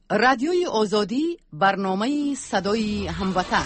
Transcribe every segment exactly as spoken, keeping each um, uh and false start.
رادیوی آزادی، برنامه صدای هموطن.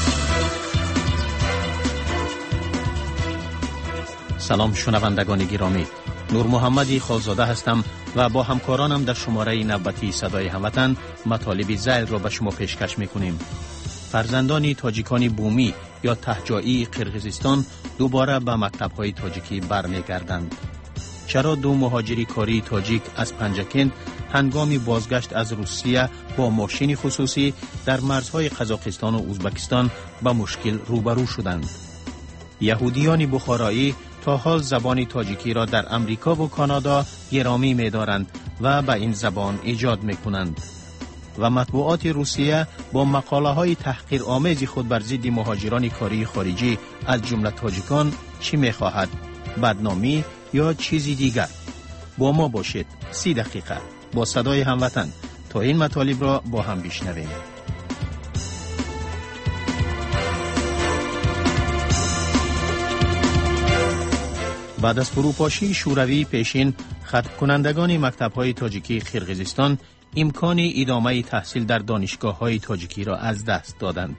سلام شنوندگان گرامی، نور محمدی خالزاده هستم و با همکارانم در شماره نوبتی صدای هموطن مطالب ذیل را به شما پیشکش می‌کنیم. فرزندان تاجیکان بومی یا تهجایی قرقیزستان دوباره به مکتب‌های تاجیکی برمیگردند. چرا دو مهاجری کاری تاجیک از پنجکند هنگام بازگشت از روسیه با ماشین خصوصی در مرزهای قزاقستان و ازبکستان به مشکل روبرو شدند؟ یهودیان بخارایی تا حال زبان تاجیکی را در امریکا و کانادا گرامی می‌دارند و به این زبان ایجاد می‌کنند. و مطبوعات روسیه با مقاله‌های تحقیرآمیز خود بر ضد مهاجران کاری خارجی از جمله تاجیکان چی می‌خواهد؟ بدنامی یا چیزی دیگر؟ با ما باشید سی دقیقه با صدای هموطن تا این مطالب را با هم بشنویم. بعد از فروپاشی شوروی پیشین، ختم کنندگان مکتب‌های تاجیکی قرقیزستان امکان ادامه تحصیل در دانشگاه‌های تاجیکی را از دست دادند.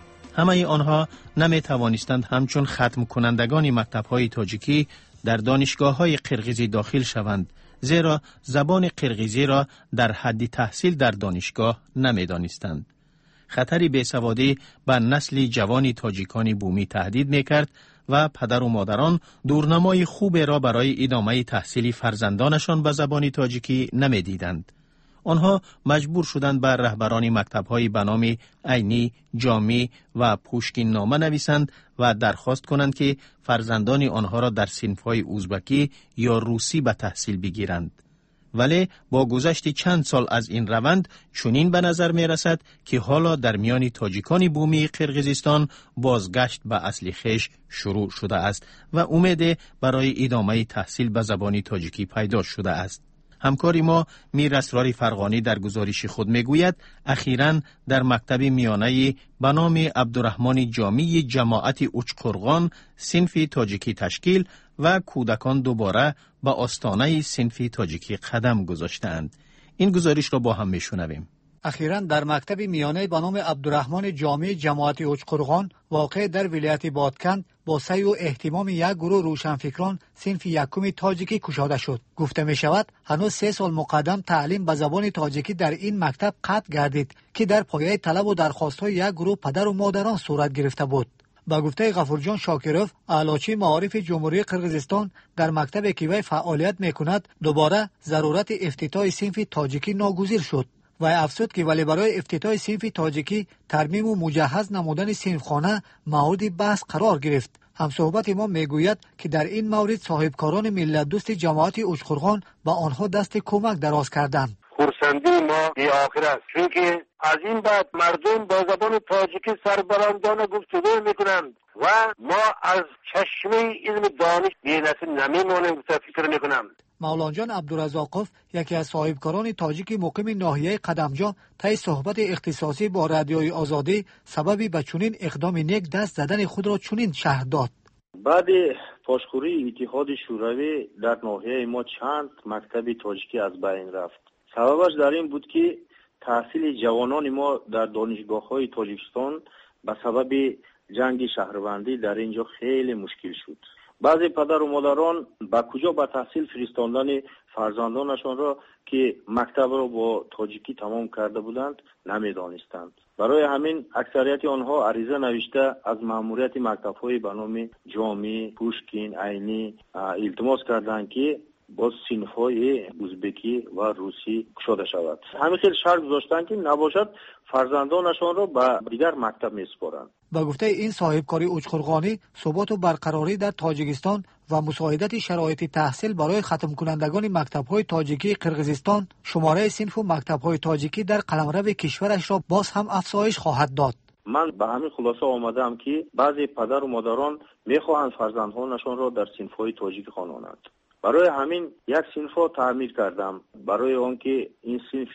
همه آنها نمی توانستند همچون ختم کنندگان مکتب‌های تاجیکی در دانشگاه‌های قرقیزی داخل شوند، زیرا زبان قرقیزی را در حد تحصیل در دانشگاه نمی دانستند. خطر بیسوادی بر نسل جوان تاجیکان بومی تهدید می کرد و پدر و مادران دورنمای خوب را برای ادامه تحصیل فرزندانشان به زبان تاجیکی نمی دیدند. آنها مجبور شدند بر رهبران مکتب‌های به نام عینی، جامی و پوشکین نامه نویسند و درخواست کنند که فرزندان آنها را در صنف‌های ازبکی یا روسی به تحصیل بگیرند. ولی با گذشت چند سال از این روند چنین به نظر می رسد که حالا در میان تاجیکان بومی قرقیزستان بازگشت به اصل خویش شروع شده است و امید برای ادامه تحصیل به زبان تاجیکی پیدا شده است. همکاری ما میر اسرار فرغانی در گزارش خود میگوید اخیراً در مکتب میانه به نام عبدالرحمن جامی جماعت اوچقرغان صنف تاجیکی تشکیل و کودکان دوباره به آستانه صنف تاجیکی قدم گذاشتند. این گزارش را با هم میشنویم. اخیراً در مکتب میانه به نام عبدالرحمن جامی جماعت اوچقرغان واقع در ولایت بادکند با سعی و اهتمام یک گروه روشنفکران صنف یکم تاجیکی گشوده شد. گفته می شود هنوز سه سال مقدم تعلیم به زبان تاجیکی در این مکتب قطع گردید که در پایه طلب و درخواست‌های یک گروه پدر و مادران صورت گرفته بود. با گفته غفورجان شاکروف، اعلاچی معارف جمهوری قرقیزستان، در مکتبی که وی فعالیت میکند دوباره ضرورت افتتاح صنف تاجیکی ناگزیر شد. و افزود که ولی برای افتتاح صنف تاجیکی ترمیم و مجهز نمودن صنفخانه مورد بحث قرار گرفت. همصحبت ما میگوید که در این مورد صاحبکاران ملت دوست جماعت اوچقرغان با آنها دست کمک دراز کردند. خرسندی ما بی آخر است، چون که از این بعد مردم با زبان تاجیکی سربلندانه گفتگو میکنند و ما از چشمه علم دانش بی نصیب نمیمانیم. فکر میکنم مولانا جان عبدالرزاقوف، یکی از صاحبکاران تاجیک مقیم ناحیه قدمجا، طی صحبت اختصاصی با رادیوی آزادی سببی به چنین اقدام نیک دست زدن خود را چنین شرح داد. بعد پاشخوری اتحاد شوروی در ناحیه ما چند مکتب تاجیکی از بین رفت. سببش در این بود که تحصیل جوانان ما در دانشگاه‌های تاجیکستان به سبب جنگ شهروندی در اینجا خیلی مشکل شد. بعضی پدر و مادران با کجا به تحصیل فرستاندن فرزندانشان را که مکتب را با تاجیکی تمام کرده بودند نمیدانستند. برای همین اکثریت آنها عریضه نوشته از مأموریت مکتب‌های به نام جامی، پوشکین، عینی التماس کردند که با صنف‌های ازبکی و روسی گشوده شود. همین خیلی شرط گذاشتن که نباشد فرزندانشان را به دیگر مکتب میسپارند. با گفته این صاحبکاری اوچقرغانی، ثبات و برقراری در تاجیکستان و مساعدت شرایط تحصیل برای ختم کنندگان مکتب‌های تاجیکی قرقیزستان، شماره صنف و مکتب‌های تاجیکی در قلمرو کشورش را باز هم افزایش خواهد داد. من به همین خلاصه آمدم که بعضی پدر و مادران میخواهند فرزندانشان را در صنف‌های تاجیکی خوانانند. برای همین یک صنف را تعمیر کردم، برای آنکه این صنف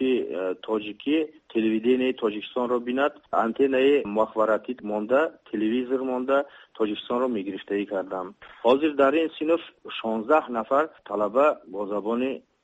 تاجیکی تلویزیون تاجیکستان را بیند. آنتنای مخابراتی مانده، تلویزیون مانده، تاجیکستان را میگرفتگی کردم. حاضر در این صنف شانزده نفر طلبه با زبان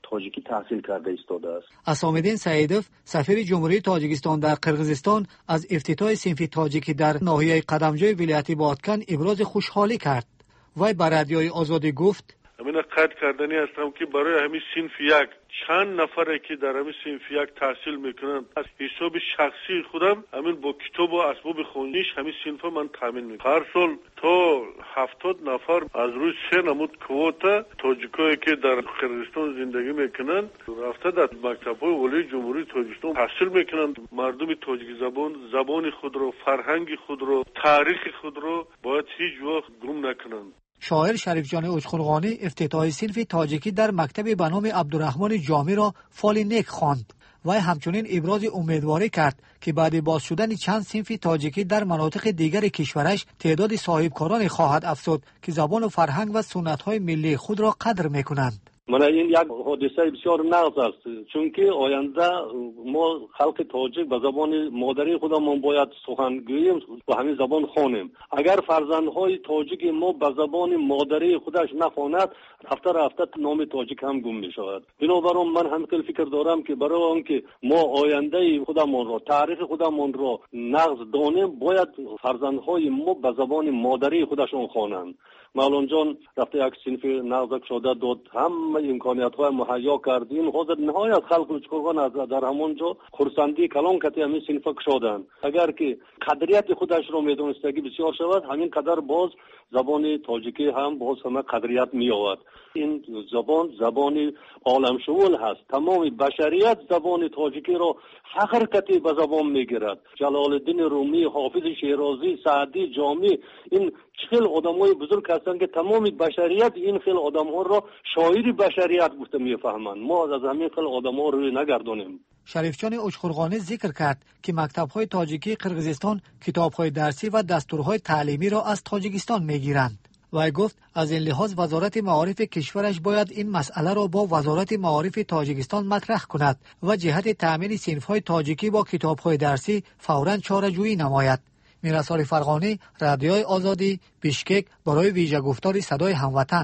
تاجیکی تحصیل کرده ایستاده است. اسام‌الدین سعیدوف سفیر جمهوری تاجیکستان در قرقیزستان از افتتاح صنف تاجیکی در ناحیه قدمجوی ولایت بادکن ابراز خوشحالی کرد. وی بر رادیوی آزادی گفت: همین قید کردنی هستم که برای همین صنف یک چند نفره که در همین صنف یک تحصیل میکنند از حساب شخصی خودم همین با کتاب و اسباب خوندنیش همین صنف من تامین میکنم. هر سال تا هفتاد نفر از روی سه نمود کوتا تاجیکایی که در قرقیزستان زندگی میکنند رفته در مکتب‌های عالی جمهوری تاجیکستان تحصیل میکنند. مردم تاجیک زبان زبان خود را، فرهنگ خود را، تاریخ خود را باید هیچ وقت گم نکنند. شاعر شریف جان اوچخورغانی افتتاح صنف تاجیکی در مکتب به نام عبدالرحمن جامی را فال نیک خواند و همچنین ابراز امیدواری کرد که بعد باز شدن چند صنف تاجیکی در مناطق دیگر کشورش تعداد صاحبکاران خواهد افزود که زبان و فرهنگ و سنت‌های ملی خود را قدر می‌کنند. من این یک حادثه بسیار نغز است، چون که آینده ما خلق تاجیک به زبان مادری خودمان باید سخن گوییم و همین زبان خوانیم. اگر فرزندهای تاجیک ما به زبان مادری خودش نخواند، رفته رفته نام تاجیک هم گم می شود. بنابراین من همین فکر دارم که برای آنکه ما آینده خودمان را، تاریخ خودمان را نغز دانیم، باید فرزندهای ما به زبان مادری خودشون خوانند. مولان جان رفته یک صنف نغز شده داد، هم امکانیت های مهیا کردیم. حاضر نهایت خلق اوچخورغان در همونجا خرسندی کلان کتی همین صنف کشادن. اگر که قدریت خودش را میدونستگی بسیار شود، همین قدر باز زبان تاجیکی هم باز همه قدریت می آورد. این زبان زبان عالم شمول هست. تمام بشریت زبان تاجیکی را فخر کتی به زبان میگیرد. جلال الدین رومی، حافظ شیرازی، سعدی، جامی، این خیلی آدمای بزرگ هستند که تمام بشریت این خیلی آدم‌ها را شاعر بشریت گفته میفهمند. ما از همین خیلی آدم‌ها روی نگردانیم. شریف جان اوچخورغانی ذکر کرد که مکتب‌های تاجیکی قرقیزستان کتاب‌های درسی و دستورهای تعلیمی را از تاجیکستان می‌گیرند. و گفت از این لحاظ وزارت معارف کشورش باید این مسئله را با وزارت معارف تاجیکستان مطرح کند و جهت تأمین صنف‌های تاجیکی با کتاب‌های درسی فوراً چاره‌جویی نماید. میرسال فرغانی، رادیوی آزادی، بیشکک، برای ویژه گفتار صدای هموطن.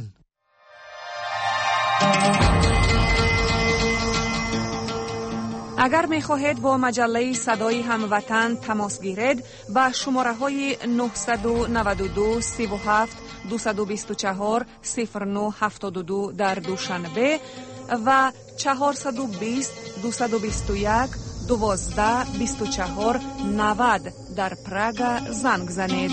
اگر می خواهید با مجله صدای هموطن تماس گیرید، با شماره های نه نه دو، سه هفت، دو دو چهار، صفر نه هفت دو در دوشنبه و چهار دو صفر، دو دو یک، دوازده بیست و چهار نود در پراگ زنگ زنید.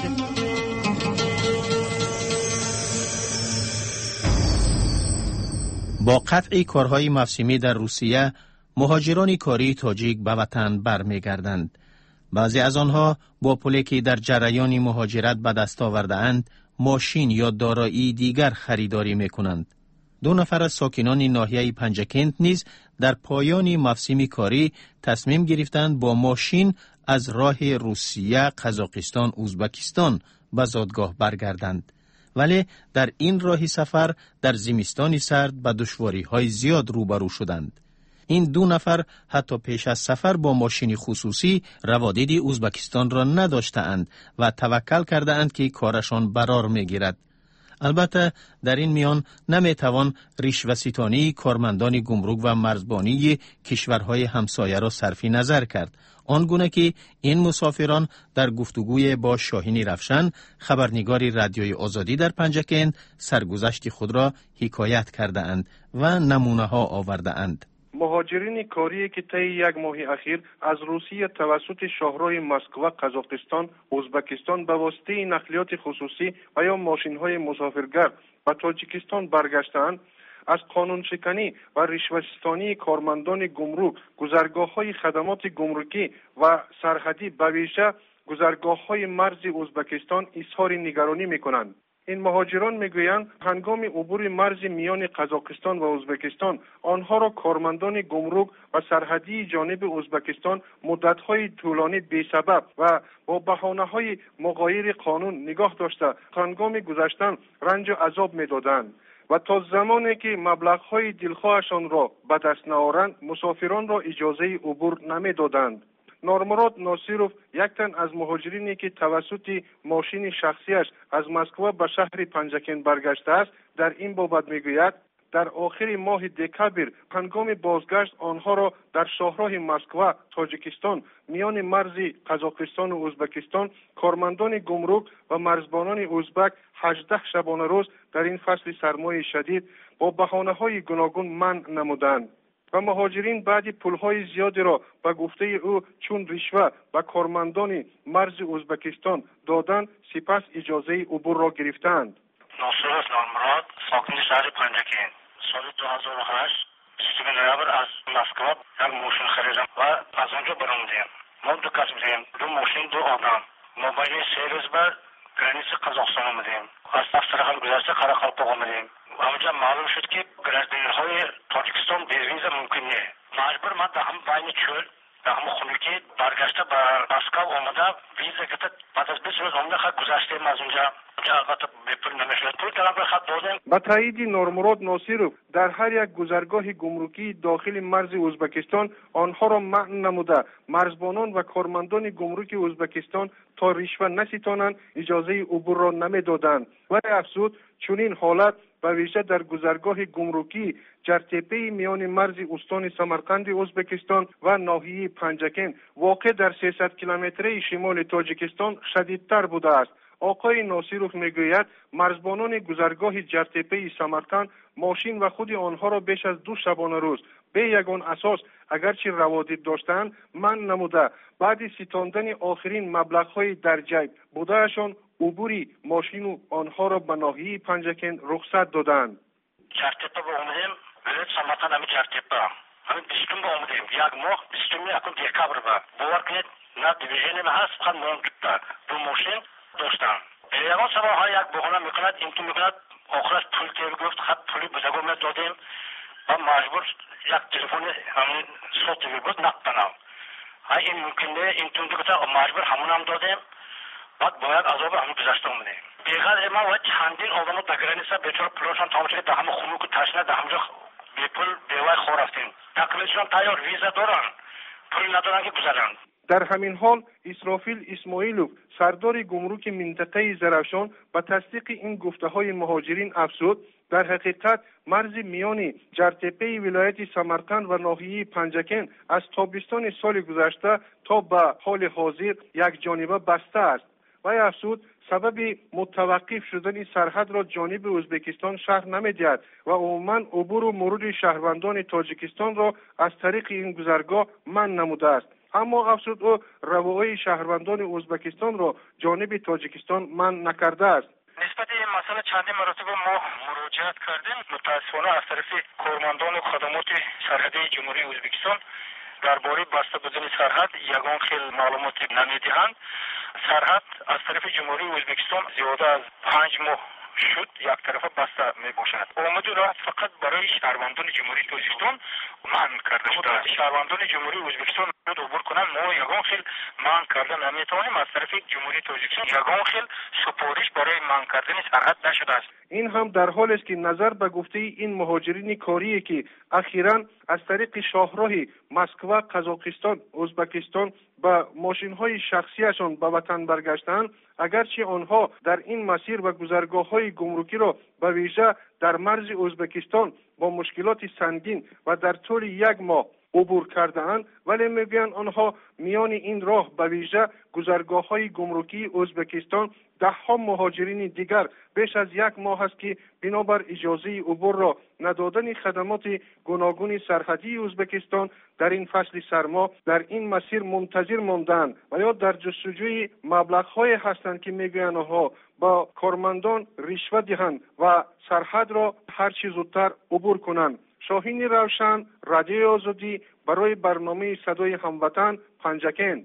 با قطع کارهای موسمی در روسیه، مهاجران کاری تاجیک به وطن برمیگردند. بعضی از آنها با پولی که در جریان مهاجرت به دست آورده‌اند، ماشین یا دارایی دیگر خریداری می‌کنند. دو نفر از ساکنان ناحیه پنجکنت نیز در پایان موسم کاری تصمیم گرفتند با ماشین از راه روسیه، قزاقستان، ازبکستان به زادگاه برگردند. ولی در این راه سفر در زمستان سرد به دشواری‌های زیاد روبرو شدند. این دو نفر حتی پیش از سفر با ماشین خصوصی روادید ازبکستان را نداشتند و توکل کرده اند که کارشان برار می‌گیرد. البته در این میان نمیتوان رشوه‌ستانی کارمندان گمرک و مرزبانی کشورهای همسایه را صرف نظر کرد. آنگونه که این مسافران در گفتگوی با شاهین رفشن، خبرنگار رادیوی آزادی در پنجکنت، سرگذشت خود را حکایت کرده اند و نمونه ها آورده اند. مهاجرین کاری که طی یک ماه اخیر از روسیه توسط شاهراه مسکو، قزاقستان، ازبکستان به واسطه نقلیات خصوصی و یا ماشین‌های مسافرگر به تاجیکستان برگشتند، از قانون شکنی و رشوه‌ستانی کارمندان گمرک، گذرگاه‌های خدمات گمرکی و سرحدی به ویژه گذرگاه‌های مرز ازبکستان اظهار نگرانی می‌کنند. این مهاجران میگویند هنگام عبور مرز میان قزاقستان و ازبکستان آنها را کارمندان گمرک و سرحدی جانب ازبکستان مدت‌های طولانی بی‌سبب و با بهانه‌های مغایر قانون نگاه داشته هنگام گذشتن رنج و عذاب می‌دادند و تا زمانی که مبلغ‌های دلخواهشان را به دست نآورند مسافران را اجازه عبور نمی‌دادند. نورمراد ناصیروف، یک تن از مهاجرینی که توسط ماشین شخصیش از مسکو به شهر پنجکن برگشته است، در این بابت میگوید در آخر ماه دکبر هنگام بازگشت آنها را در شهرهای مسکو، تاجیکستان، میان مرز قزاقستان و ازبکستان کارمندان گمرک و مرزبانان ازبک هجده شبانه روز در این فصل سرمای شدید با بهانه‌های گوناگون منع نمودند و مهاجرین بعد پولهای زیادی را به گفته او چون رشوه به کارمندان مرز ازبکستان دادند سپس اجازه عبور را گرفتند. ناصر نامراد ساکن شهر پنجکین سال دو هزار و هشت بیستم نوامبر از مسکو یک ماشین خریدم و از آنجا برآمدیم. ما دو کس بودیم، دو ماشین دو آدم. ما باید سه روز بر گرانیس قزاقستان آمدیم. از طرف گذشته قراقالپاق آمدیم. همونجا معلوم شد که گرانیس‌های تاجیکستان به ویزا ممکن نیست. مجبور من در هم بین چول در هم خونگی برگشته به مسکو آمده ویزا گرفت. بعد از بیست روز آمده خط گذشتیم از اونجا. با تایید نورمراد ناصرов در هر یک گذرگاه گمرکی داخل مرز ازبکستان آنها را منع نموده مرزبانان و کارمندان گمرک ازبکستان تا رشوه نستانند اجازه عبور را نمیدادند و افزود چنین حالت به ویژه در گذرگاه گمرکی جرتپه میان مرز استان سمرقند ازبکستان و ناحیه پنجکین واقع در سیصد کیلومتری شمال تاجیکستان شدیدتر بوده است. آقای ناصرov میگوید مرزبانان گذرگاه جرتپه سمرقند ماشین و خود آنها را بیش از دو شبانه روز به یگان اساس اگرچه روادید داشتند من نموده بعد ستاندن آخرین مبلغ‌های در جیب بودهشان عبوری ماشین و آنها را به ناحیه پنجکین رخصت دادند. جرتپه با اومدیم ولایت سمرقند همین جرتپه همین بیستم با اومدیم یک ماه بیستم یکم دکبر با باور کنید نه دیویژن ما هست فقط مونکتا دو ماشین داشتم. یکان سبا ها یک بهانه میکند این تو میکند آخرش پول تیب گفت خط پولی بزرگو می دادیم و مجبور یک تلفن همین صوتی می بود نقدنم های این ممکنه این تو میکند مجبور همون هم دادیم بعد باید عذاب همون گذشته اومده بیغل ما و چندین آدم رو دگرانی سا بیچار پولشان تمام شده در همه خونو که تشنه در همجا بی پول بیوای خور رفتیم تقلیدشان تایار ویزا دارن پول ندارن که گذرن. در همین حال اسرافیل اسماعیلوف سردار گمرک منطقه زرافشان با تصدیق این گفته‌های مهاجرین افزود در حقیقت مرز میان جرتپه ولایت سمرقند و ناحیه پنجکین از تابستان سال گذشته تا به حال حاضر یک جانبه بسته است و افزود سبب متوقف شدن سرحد را جانب ازبکستان شهر نمی‌دهد و عموما عبور و مرور شهروندان تاجیکستان را از طریق این گذرگاه منع نموده است. اما افزود او روابط شهروندان ازبکستان را جانب تاجیکستان منع نکرده است. نسبت این مسئله چندین مرتبه ما مراجعت کردیم متاسفانه از طرف کارمندان و خدمات سرحدی جمهوری ازبکستان درباره بسته بودن سرحد یگان خیل معلومات نمیدهند. سرحد از طرف جمهوری ازبکستان زیاده از پنج ماه شد یک طرفه بسته می باشد. آمد و رفت فقط برای شهروندان جمهوری تاجیکستان منع کرده شده. شهروندان جمهوری ازبکستان عبور کنند ما یگان خیل منع کرده نمیتوانیم از طرف جمهوری تاجیکستان یگان خیل سپارش برای منع کردن سرحد نشده است. این هم در حالی است که نظر به گفته این مهاجرین کاری که اخیراً از طریق شاهراه مسکو، قزاقستان، ازبکستان با ماشین‌های شخصیشان به وطن برگشتند اگرچه آنها در این مسیر و گذرگاه‌های گمرکی را به ویژه در مرز ازبکستان با مشکلات سنگین و در طول یک ماه عبور کرده‌اند ولی میگویند آنها میان این راه به ویژه گذرگاه‌های گمرکی ازبکستان ده ها مهاجرین دیگر بیش از یک ماه است که بنابر اجازه عبور را ندادن خدمات گوناگون سرحدی ازبکستان در این فصل سرما در این مسیر منتظر ماندند و یا در جستجوی مبلغ‌های هستند که میگویند آنها با کارمندان رشوه دهند و سرحد را هر چه زودتر عبور کنند. شاهین روشن، رادیوی آزادی برای برنامه صدای هموطن پنجکین.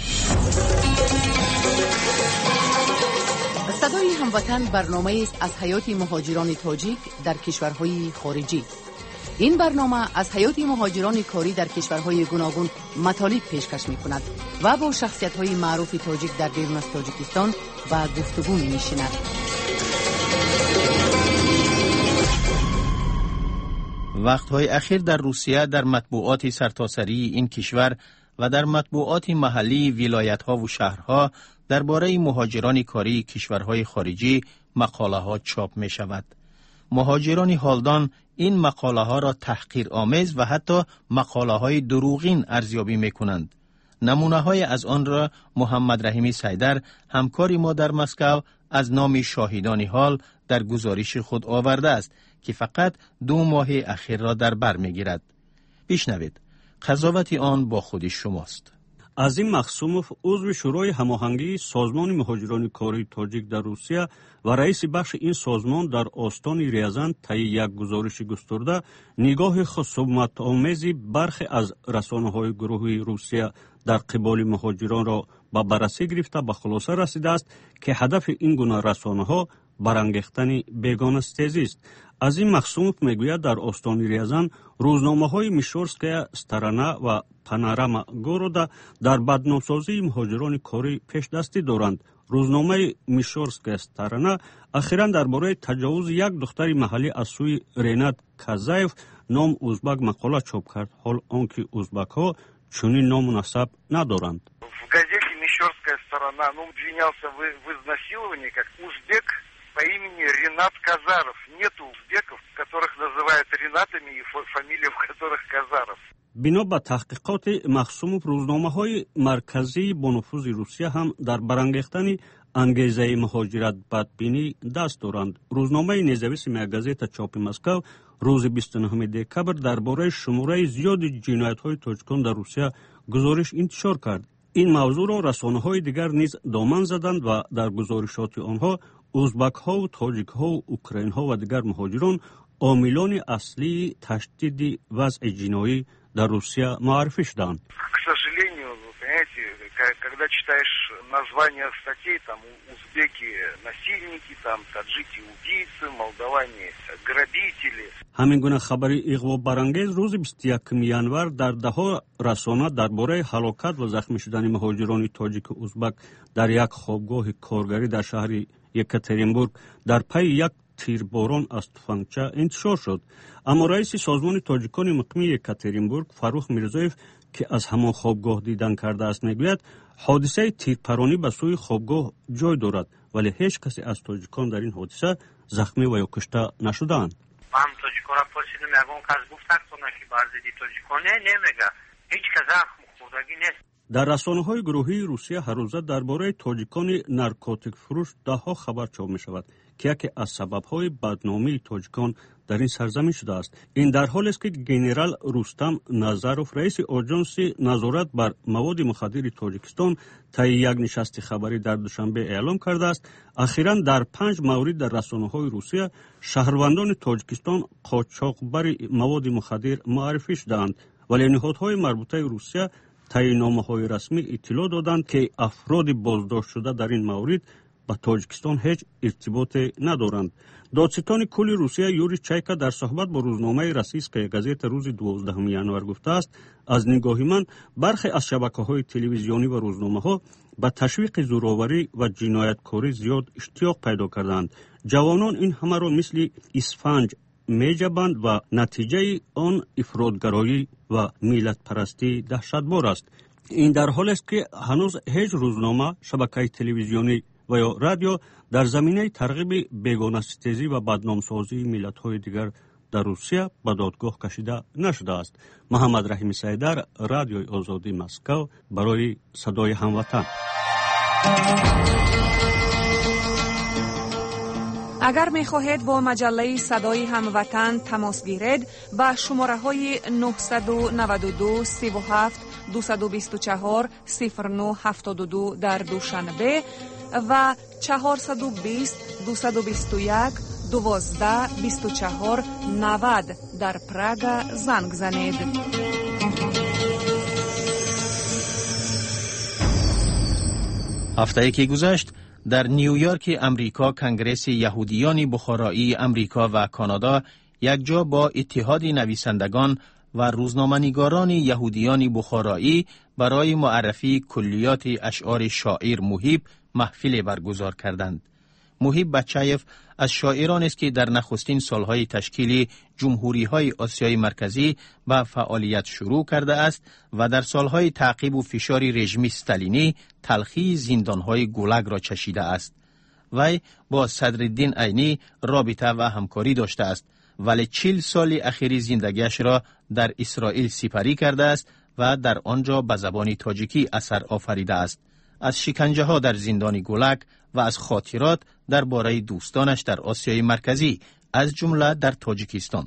صدای هموطن برنامه است از حیات مهاجران تاجیک در کشورهای خارجی. این برنامه از حیات مهاجران کاری در کشورهای گوناگون مطالب پیشکش می کند و با شخصیت‌های معروف تاجیک در بیرون از تاجیکستان و گفتگو می نشیند. وقتهای اخیر در روسیه در مطبوعات سرتاسری این کشور و در مطبوعات محلی ولایت‌ها و شهرها درباره مهاجران کاری کشورهای خارجی مقاله ها چاپ می شود. مهاجران حالدان این مقاله ها را تحقیرآمیز و حتی مقاله های دروغین ارزیابی می کنند. نمونه های از آن را محمد رحیمی سیدر، همکاری ما در مسکو، از نام شاهدان حال در گزارش خود آورده است که فقط دو ماه اخیر را در بر می گیرد. بشنوید، قضاوت آن با خود شماست. عظیم مخصوموف، عضو شورای هماهنگی سازمان مهاجران کاری تاجیک در روسیه و رئیس بخش این سازمان، در آستان ریاضن طی یک گزارش گسترده نگاه خصومت‌آمیزی برخی از رسانه‌های گروهی روسیه در قبال مهاجران را به بررسی گرفته به خلاصه رسیده است که هدف این گونه رسانه‌ها برانگیختن بیگانه‌ستیزی است. از این مخصوموف میگوید در آستان ریاضن روزنامه‌های میشورسکایا سترانا و پانوراما گорода در بدنامسازی مهاجران کاری پیش دستی دارند. روزنامه میشورسکایا سترانا اخیراً درباره تجاوز یک دختر محلی از سوی رینات казаев نام ازبک مقاله چاپ کرد، حال آنکه ازبک‌ها چنین نامناسب ندارند. В газете «Мещерская сторона» ну, обвинялся в, в изнасиловании как узбек по имени Ринат Казаров. Нет узбеков, которых называют Ринатами и фамилия в которых Казаров. бино ба таҳқиқоти махсумов, рӯзномаҳои марказии бо нуфузи русия ҳам дар барангехтани ангезаи муҳоҷират бадбинӣ даст доранд. рӯзномаи независимая газета чопи Москав рӯзи бисту нӯҳуми декабр дар бораи шумораи зиёди ҷиноятҳои тоҷикон дар русия гузориш интишор кард. ин мавзӯъро расонаҳои дигар низ доман заданд ва дар гузоришоти онҳо ӯзбакҳову тоҷикҳову украинҳо ва дигар муҳоҷирон омилони аслии таштиди вазъи ҷиноӣ дар русия муаррифӣ шуданд. К сожалению, вы понимаете, когда читаешь названия статей, там узбеки насильники, там таджики убийцы, молдаване грабители. ҳамин гуна хабари иғвобарангез рӯзи бисту якуми январ дар даҳо расона дар бораи ҳалокат ва захмӣ шудани муҳоҷирони тоҷику узбак дар як хобгоҳи коргарӣ дар шаҳри екатеринбург дар пайи як тирборон аз тӯфангча интишор шуд. аммо раиси созмони тоҷикони муқими екатеринбург Фаррух Мирзоев, ки аз ҳамон хобгоҳ дидан кардааст, мегӯяд ҳодисаи тирпаронӣ ба сӯи хобгоҳ ҷой дорад, вале ҳеҷ касе аз тоҷикон дар ин ҳодиса захмӣ ва ё кушта нашудаанд. من تاجیک‌ها پرسیدم یگان کس گفت تکتونه که برزدی تاجیکانه نمیگه هیچ که زخم خوردگی نیست. дар расонаҳои гурӯҳии русия ҳаррӯза дар бораи тоҷикони наркотикфурӯш даҳо хабар чоп мешавад ки яке аз сабабҳои бадномии тоҷикон дар ин сарзамин шудааст. ин дар ҳолест ки генерал Рустам Назаров, раиси оҷонси назорат бар маводи мухаддири Тоҷикистон, таи як нишасти хабарӣ дар душанбе эълон кардааст, ахиран дар панҷ маврид дар расонаҳои русия шаҳрвандони Тоҷикистон қочоқбари маводи мухаддир муаррифӣ шудаанд, вале ниҳодҳои марбутаи русия таъйинномаҳои расмӣ иттилоъ доданд, ки афроди боздоштшуда дар ин маврид ба Тоҷикистон ҳеҷ иртиботе надоранд. додситони кулли русия Юрий Чайка дар суҳбат бо рӯзномаи Российская газета рӯзи дувоздуҳуми январ гуфтааст: аз нигоҳи ман бархе аз шабакаҳои телевизионӣ ва рӯзномаҳо ба ташвиқи зӯроварӣ ва ҷинояткорӣ зиёд иштиёқ пайдо кардаанд. ҷавонон ин ҳамаро мисли исфанҷ меҷабанд ва натиҷаи он ифротгароӣ ва миллатпарастии даҳшатбор аст. ин дар ҳолест ки ҳанӯз ҳеҷ рӯзнома, шабакаи телевизионӣ ва ё радио дар заминаи тарғиби бегонаситезӣ ва бадномсозии миллатҳои дигар дар русия ба додгоҳ кашида нашудааст. муҳаммад раҳими сайдар, радиои озодӣ, Москав, барои садои ҳамватан. اگر می خواهید با مجله صدای هموطن تماس گیرید با شماره های نه نه دو سه هفت دو دو چهار صفر نه هفت دو در دوشنبه و چهار دو صفر دو دو یک دوازده بیست و چهار نود در پراگ زنگ زنید. هفته‌ای که گذشت در نیویورک امریکا کنگره یهودیان بخارایی امریکا و کانادا یکجا با اتحاد نویسندگان و روزنامه‌نگاران یهودیان بخارایی برای معرفی کلیات اشعار شاعر محیب محفل برگزار کردند. محیب بچایف از شاعران است که در نخستین سالهای تشکیل جمهوری‌های آسیای مرکزی به فعالیت شروع کرده است و در سالهای تعقیب و فشار رژیم استالینی تلخی زندانهای گولاگ را چشیده است. وی با صدرالدین عینی رابطه و همکاری داشته است ولی چهل سال اخیر زندگیش را در اسرائیل سپری کرده است و در آنجا به زبان تاجیکی اثر آفریده است. از شکنجه ها در زندان گولک و از خاطرات درباره دوستانش در آسیای مرکزی از جمله در تاجیکستان.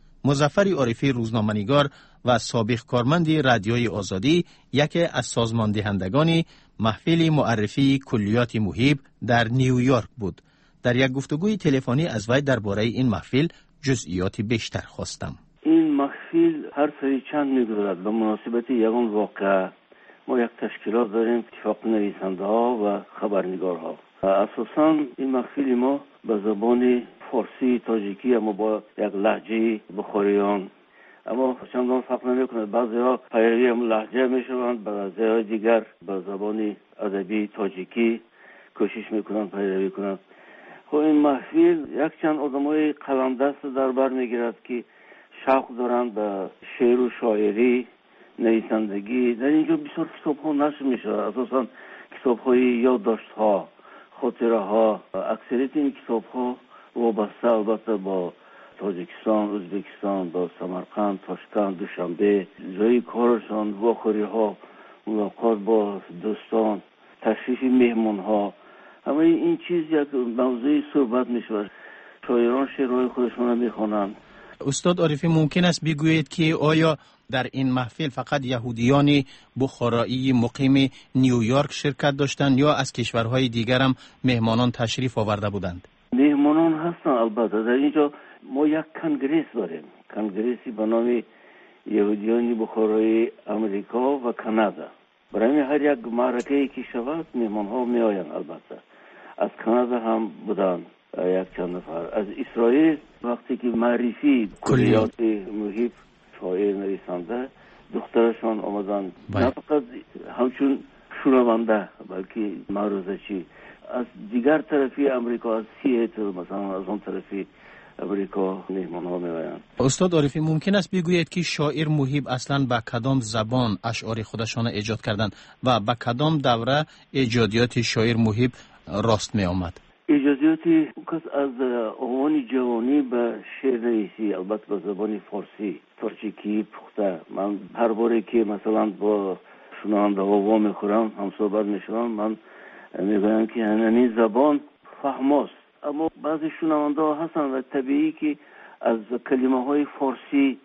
مظفر عارفی روزنامه‌نگار و سابق کارمند رادیوی آزادی یکی از سازمان دهندگان محفل معرفی کلیات محیب در نیویورک بود. در یک گفتگوی تلفنی از وی درباره این محفل جزئیات بیشتر خواستم. این محفل هر سری چند می‌گذرد به مناسبت یگان واقعه. ما یک تشکیلات داریم، اتفاق نویسنده ها و خبرنگارها. اساساً این محفل ما به زبان فارسی تاجیکی اما با یک لهجه بخاریان، اما چندان فرق نمی‌کنه. بعضی‌ها پیروی هم لهجه می‌شوند، بعضی‌ها دیگر به زبان ادبی تاجیکی کوشش می‌کنند پیروی کنند. خب این محفل یک چند آدمای قلم دست در بر می‌گیرد که شوق دارند به شعر و شاعری، نویسندگی. در اینجا بسیار کتاب‌ها نشر می‌شود، اساساً کتاب‌های یادداشت‌ها، خاطره‌ها. اکثریت این کتاب‌ها وابسته البته با تاجیکستان، ازبکستان، با سمرقند، تاشکند، دوشنبه، جای کارشان، واخوری‌ها، ملاقات با دوستان، تشریف مهمان‌ها، همه این چیز یک موضوع صحبت می‌شود. شاعران شعرهای خودشان می‌خوانند. استاد عارفی، ممکن است بگویید که آیا در این محفل فقط یهودیان بخارایی مقیم نیویورک شرکت داشتند یا از کشورهای دیگر هم مهمانان تشریف آورده بودند؟ مهمانان هستند البته. در اینجا ما یک کنگرس داریم، کنگرسی به نام یهودیان بخارایی امریکا و کانادا. برای هر یک معرکه‌ای که شود مهمان‌ها میآیند. البته از کانادا هم بودند یک چند نفر. از اسرائیل وقتی که معرفی کلیات محیب شاعر نویسنده دخترشان آمدن، نه فقط همچون شنونده بلکه معروضه چی از دیگر طرفی امریکا، از سیاتل مثلا، از اون طرفی امریکا مهمان ها می آیند. استاد عارفی، ممکن است بگویید که شاعر محیب اصلا به کدام زبان اشعار خودشان ایجاد کردند و به کدام دوره ایجادیات شاعر محیب راست می آمد؟ ایجادیاتی کس از عنوان جوانی به شعر نویسی، البته به زبان فارسی تاجیکی پخته. من هر باری که مثلا با شنونده ها وا میخورم، هم صحبت میشوم، من میگویم که این زبان فهماست، اما بعضی شنونده ها هستن و طبیعی که از کلمه های فارسی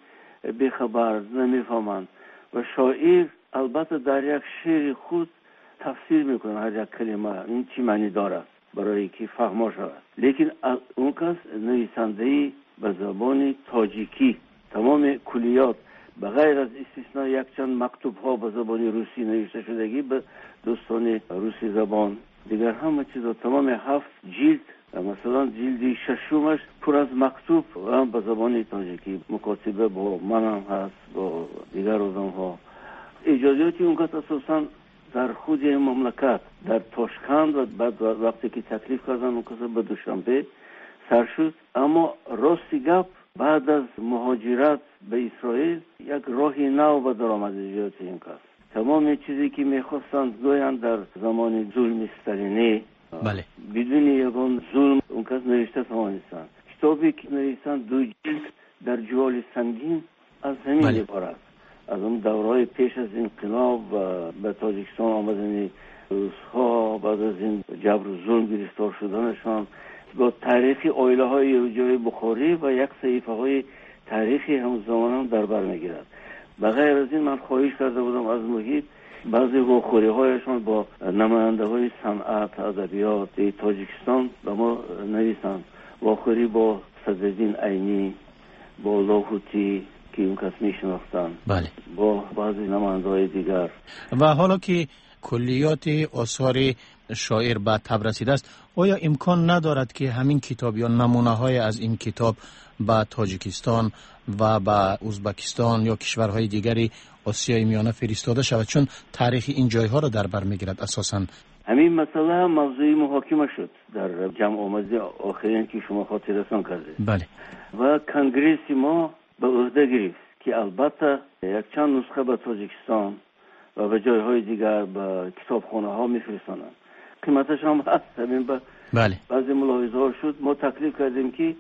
بخبر نمیفهمند و شاعر البته در یک شعر خود تفسیر میکنه هر یک کلمه این چی معنی دارد برای که فهمه شود. لیکن اون کس نویسنده‌ای به زبان تاجیکی تمام کلیات به غیر از استثناء یک چند مکتوب ها به زبان روسی نوشته شدگی به دوستان روسی زبان، دیگر همه چیزا تمام هفت جلد، مثلا جلد ششمش پر از مکتوب هم به زبان تاجیکی، مکاتبه با من هم هست، با دیگر آدم ها. ایجادیاتی اون کس اساسا در خود مملکت در تاشکند و بعد وقتی که تکلیف کردن اون کس به دوشنبه سر شد. اما راستی گپ بعد از مهاجرت به اسرائیل یک راهی نو به درآمد ایجاد این کس. تمام چیزی که میخواستند گویند در زمان ظلم استالینی، بله، بدون یگان ظلم اون کس نوشته توانستند. کتابی که نوشتند دو جلد در جوال سنگین از همین بله. عبارت از اون دورهای پیش از انقلاب و به تاجیکستان آمدن روس‌ها، بعد از این جبر و ظلم گرفتار شدنشان، با تاریخ آیله های یهودی بخاری و یک صحیفه های تاریخی همزمان هم در بر میگیرد. بغیر از این من خواهش کرده بودم از محیط بعضی واخوری هایشان با نماینده های صنعت ادبیات تاجیکستان به ما نویسند. واخوری با صدرالدین عینی، با لاهوتی که اون کس میشناختن، بله، با بعضی نماینده های دیگر. و حالا که کلیات آثار شاعر به تب رسیده است، آیا امکان ندارد که همین کتاب یا نمونه های از این کتاب به تاجیکستان و به ازبکستان یا کشورهای دیگری آسیای میانه فرستاده شود، چون تاریخ این جایها را در بر میگیرد؟ اساساً همین مسئله موضوع محاکمه شد در جمع آمدی آخرین که شما خاطرتان کردید. بله. و کنگرس ما به عهده گرفت که البته یک چند نسخه به تاجیکستان و به جایهای دیگر به کتابخانه ها میفرستانند. قیمتش هم هست. همین به بله. بعضی ملاحظه ها شد. ما تکلیف کردیم که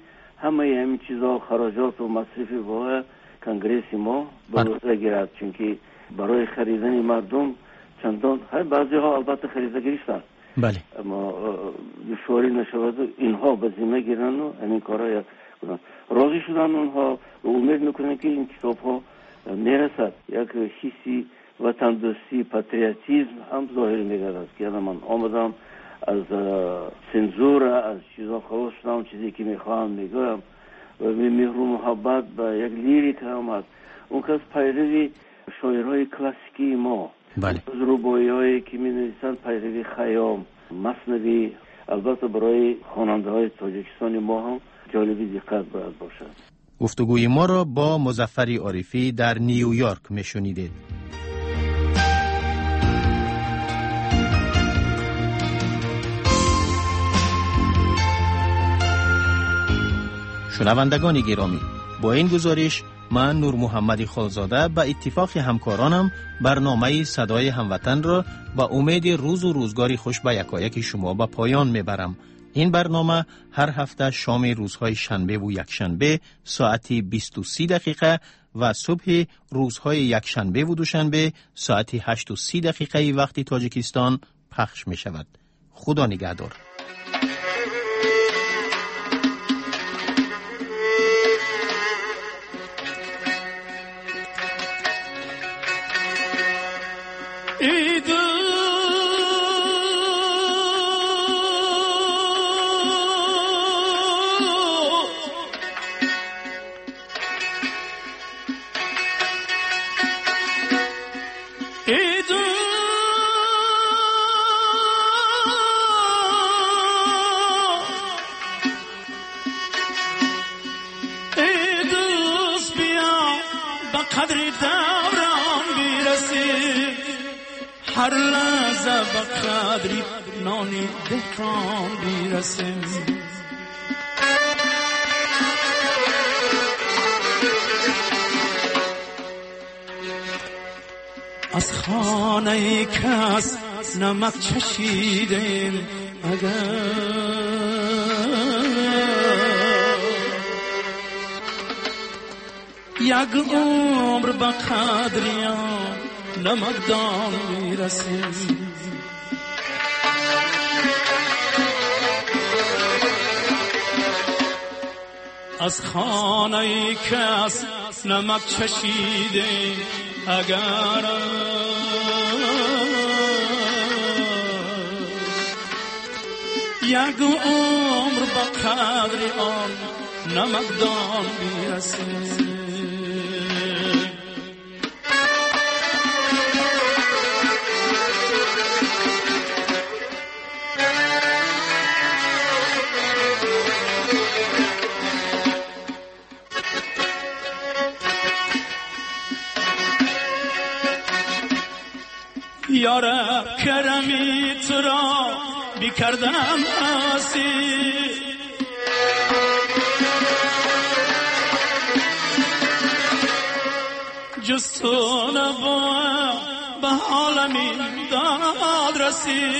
همه این چیزا خراجات و مصرف با کنگرس ما بروزه گیرد، چون برای خریدن مردم چندان های بعضی ها البته خریده گریستن، بله، اما دشواری نشود اینها به ذمه گیرن و همین کارا کنن. راضی شدن اونها و امید میکنن که این کتاب ها میرسد. یک حسی وطن دوستی، پاتریوتیسم هم ظاهر میگردد که من آمدم از سنزور از چیزا خلاص شدم، چیزی که میخواهم میگویم و مهر و محبت به یک لیریک آمد. اون کس پیروی شاعرهای کلاسیکی ما، بله، از رباعی‌هایی که می‌نویسند پیروی خیام، مثنوی. البته برای خواننده‌های تاجیکستانی ما هم جالبی دقت باید باشد. گفتگوی ما را با مظفر عارفی در نیویورک میشنیدید. شنوندگان گرامی، با این گزارش من نور محمد خالزاده به اتفاق همکارانم برنامه صدای هموطن را با امید روز و روزگاری خوش به یکایک شما به پایان میبرم. این برنامه هر هفته شام روزهای شنبه و یکشنبه ساعت بیست و سه دقیقه و صبح روزهای یکشنبه و دوشنبه ساعت هشت و سی دقیقه وقت تاجیکستان پخش می شود. خدا نگهدار. هر لحظه به قدری نانی دهقان بیرسیم. از خانه کس نمک چشیدیم اگر یک عمر به قدریان نمکدان میرسیم. از خانه کس نمک چشیده اگر یک عمر به قدر آن نمکدان میرسیم. یارب کرمی تو را بیکردم آسی، جز تو نبا به عالمی داد رسی.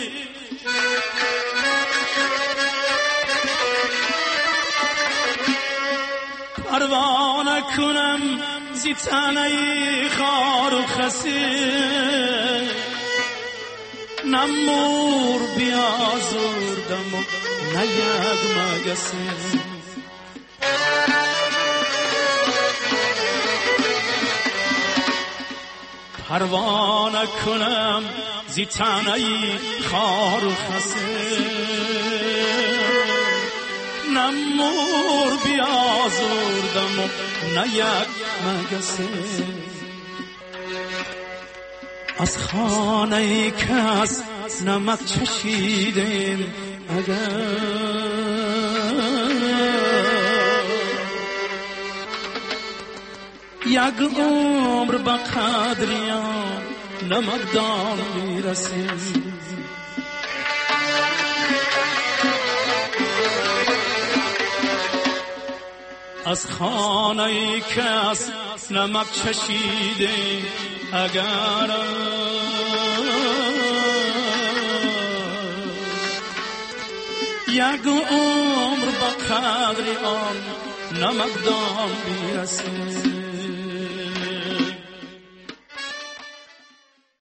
پروانه کنم زی تنه خار و خسی، نمور بیازردم و نیگ مگسی. پروانه کنم زی تنه خار و خسی، نمور بیازردم و نیگ مگسی. از خانه کس نمک چشیدیم اگر یک عمر به قدریان نمکدان میرسیم. از خانه کس نمک چشیده اگر یک عمر به قدر آن نمکدان میرسه.